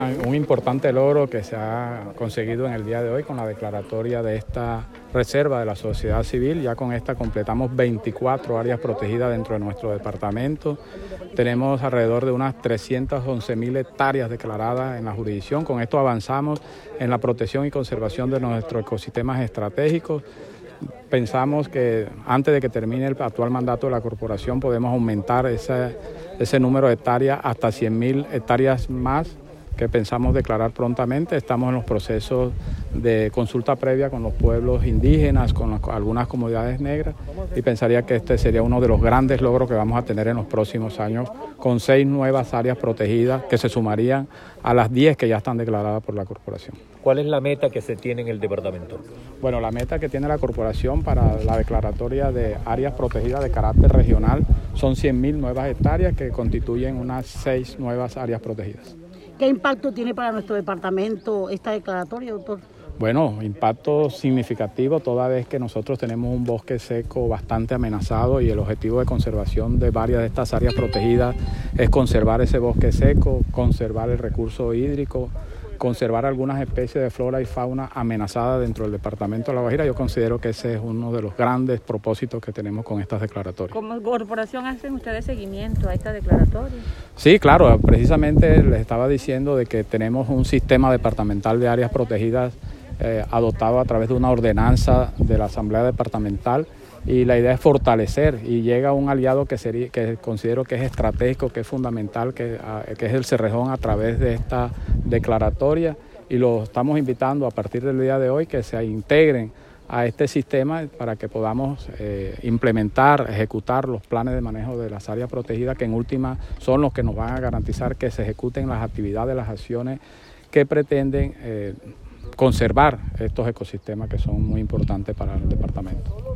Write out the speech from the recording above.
Un importante logro que se ha conseguido en el día de hoy con la declaratoria de esta reserva de la sociedad civil. Ya con esta completamos 24 áreas protegidas dentro de nuestro departamento. Tenemos alrededor de unas 311.000 hectáreas declaradas en la jurisdicción. Con esto avanzamos en la protección y conservación de nuestros ecosistemas estratégicos. Pensamos que antes de que termine el actual mandato de la corporación podemos aumentar ese número de hectáreas hasta 100.000 hectáreas más que pensamos declarar prontamente. Estamos en los procesos de consulta previa con los pueblos indígenas, con algunas comunidades negras, y pensaría que este sería uno de los grandes logros que vamos a tener en los próximos años, con 6 nuevas áreas protegidas que se sumarían a las 10 que ya están declaradas por la corporación. ¿Cuál es la meta que se tiene en el departamento? Bueno, la meta que tiene la corporación para la declaratoria de áreas protegidas de carácter regional son 100.000 nuevas hectáreas que constituyen unas 6 nuevas áreas protegidas. ¿Qué impacto tiene para nuestro departamento esta declaratoria, doctor? Bueno, impacto significativo toda vez que nosotros tenemos un bosque seco bastante amenazado y el objetivo de conservación de varias de estas áreas protegidas es conservar ese bosque seco, conservar el recurso hídrico, conservar algunas especies de flora y fauna amenazadas dentro del departamento de La Guajira. Yo considero que ese es uno de los grandes propósitos que tenemos con estas declaratorias. ¿Como corporación hacen ustedes seguimiento a esta declaratoria? Sí, claro, precisamente les estaba diciendo de que tenemos un sistema departamental de áreas protegidas adoptado a través de una ordenanza de la Asamblea Departamental, y la idea es fortalecer, y llega un aliado que considero que es estratégico, que es fundamental, que es el Cerrejón, a través de esta declaratoria, y lo estamos invitando a partir del día de hoy que se integren a este sistema para que podamos implementar, ejecutar los planes de manejo de las áreas protegidas, que en última son los que nos van a garantizar que se ejecuten las actividades, las acciones que pretenden conservar estos ecosistemas que son muy importantes para el departamento.